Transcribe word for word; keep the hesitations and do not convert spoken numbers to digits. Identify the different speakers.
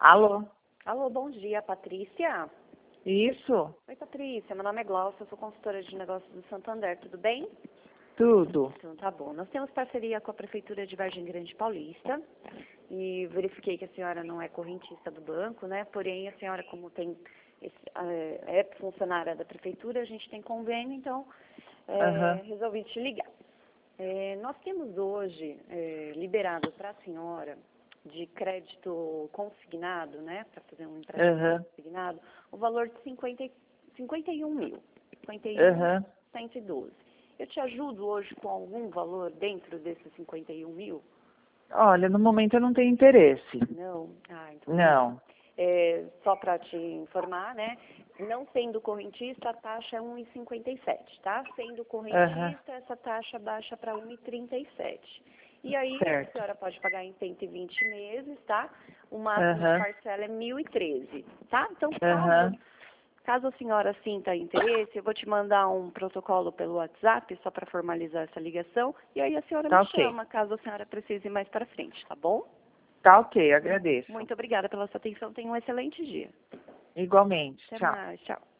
Speaker 1: Alô?
Speaker 2: Alô, bom dia, Patrícia.
Speaker 1: Isso?
Speaker 2: Oi, Patrícia, meu nome é Glaucia, eu sou consultora de negócios do Santander, tudo bem?
Speaker 1: Tudo.
Speaker 2: Então, tá bom. Nós temos parceria com a Prefeitura de Vargem Grande Paulista e verifiquei que a senhora não é correntista do banco, né? Porém, a senhora, como tem esse, é funcionária da Prefeitura, a gente tem convênio, então é,
Speaker 1: Aham.
Speaker 2: resolvi te ligar. É, nós temos hoje é, liberado para a senhora de crédito consignado, né, para fazer um empréstimo
Speaker 1: Aham.
Speaker 2: consignado, o valor de cinquenta, cinquenta e um mil, cinquenta e um mil
Speaker 1: Aham.
Speaker 2: cento e doze. Eu te ajudo hoje com algum valor dentro desses cinquenta e um mil?
Speaker 1: Olha, no momento eu não tenho interesse.
Speaker 2: Não? Ah, então tá bom.
Speaker 1: Não.
Speaker 2: É, só para te informar, né? Não sendo correntista, a taxa é um vírgula cinquenta e sete, tá? Sendo
Speaker 1: Aham.
Speaker 2: correntista, essa taxa baixa para um vírgula trinta e sete. E aí, a
Speaker 1: Certo.
Speaker 2: senhora pode pagar em cento e vinte meses, tá? O máximo de
Speaker 1: Aham.
Speaker 2: parcela é mil e treze, tá? Então, caso,
Speaker 1: Aham.
Speaker 2: caso a senhora sinta interesse, eu vou te mandar um protocolo pelo WhatsApp, só para formalizar essa ligação. E aí a senhora
Speaker 1: Tá
Speaker 2: me
Speaker 1: ok.
Speaker 2: chama, caso a senhora precise mais para frente, tá bom?
Speaker 1: Tá ok, agradeço.
Speaker 2: Muito obrigada pela sua atenção. Tenha um excelente dia.
Speaker 1: Igualmente.
Speaker 2: Até
Speaker 1: Tchau.
Speaker 2: mais. Tchau.